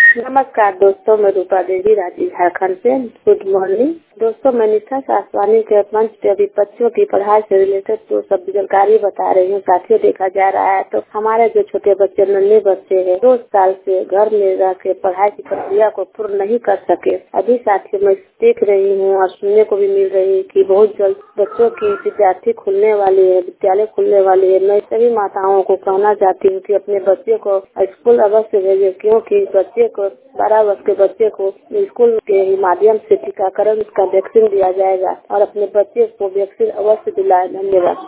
नमस्कार दोस्तों, मैं रूपा देवी रांची झारखंड से। गुड मॉर्निंग दोस्तों, मैं निष्ठा सासवानी के मंच पे अभी बच्चों की पढ़ाई से रिलेटेड तो सब जानकारी बता रही हूँ। साथियों, देखा जा रहा है तो हमारे जो छोटे बच्चे नन्हे बच्चे हैं 2 साल से घर में रह के पढ़ाई की प्रक्रिया को पूर्ण नहीं कर सके। अभी साथियों मैं देख रही हूँ और सुनने को भी मिल रही है कि बहुत जल्द बच्चों की विद्यार्थी खुलने वाली है, विद्यालय खुलने वाली है। मैं सभी माताओं को कहना चाहती हूँ कि अपने बच्चे को स्कूल अवश्य भेजे, क्योंकि बच्चे को 12 वर्ष के बच्चे को स्कूल के माध्यम से टीकाकरण का वैक्सीन दिया जाएगा और अपने बच्चे को वैक्सीन अवश्य दिलाएं। धन्यवाद।